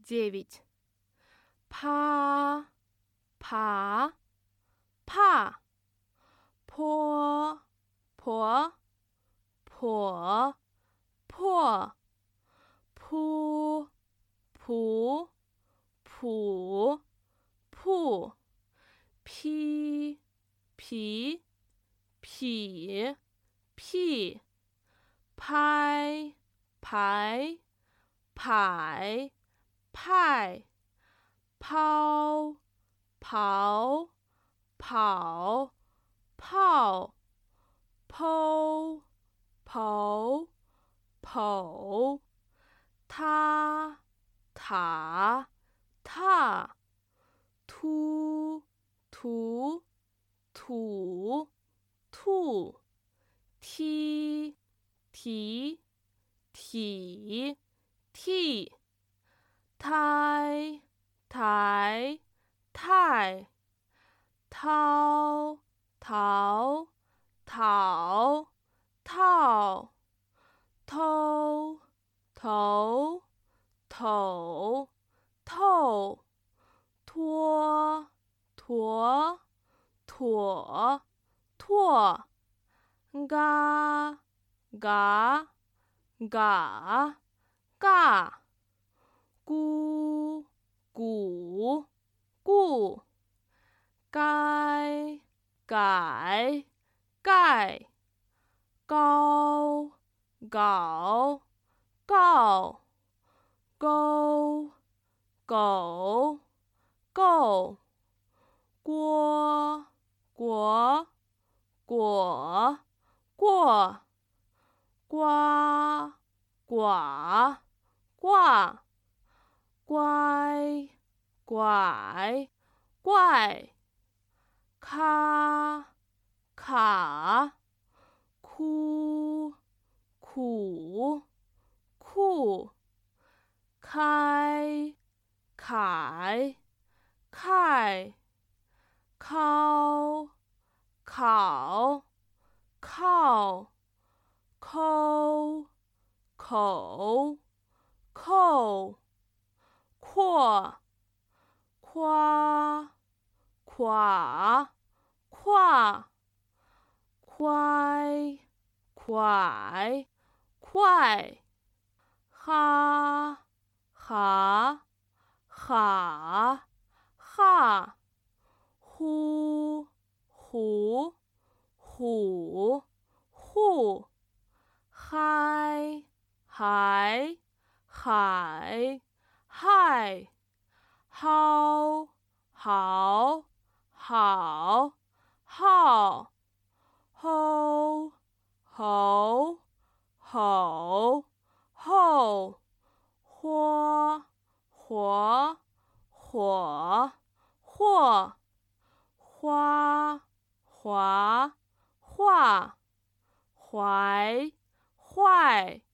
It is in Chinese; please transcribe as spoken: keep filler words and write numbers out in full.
девять. Па, па, па. По, по, по, по. Пу, пу, пу, пу. Пи, пи, пи, пи.拍，排，排，派。抛，刨，跑，泡。剖，剖，剖。他，塔，踏。突，图，土，兔。踢，提，体，替。胎，台，太。掏，淘，讨，套。偷，头，头，透。拖，驼，妥，拓。嘎，嘎，嘎，尬。咕，鼓，固。该，改，盖。高，搞，告。勾，狗，够。锅，果，果，过。瓜，寡，挂。乖，拐，怪。咔，卡。哭，苦，酷。开，凯，开。考，考，靠。抠，口，扣。阔，夸，垮，跨。快，快，快。哈，哈，哈，哈。呼，虎，虎，户。嗨，海，海，嗨。蒿，好，好，好。吼，吼，吼，后。豁，火，火，或。花，华，画。怀，坏。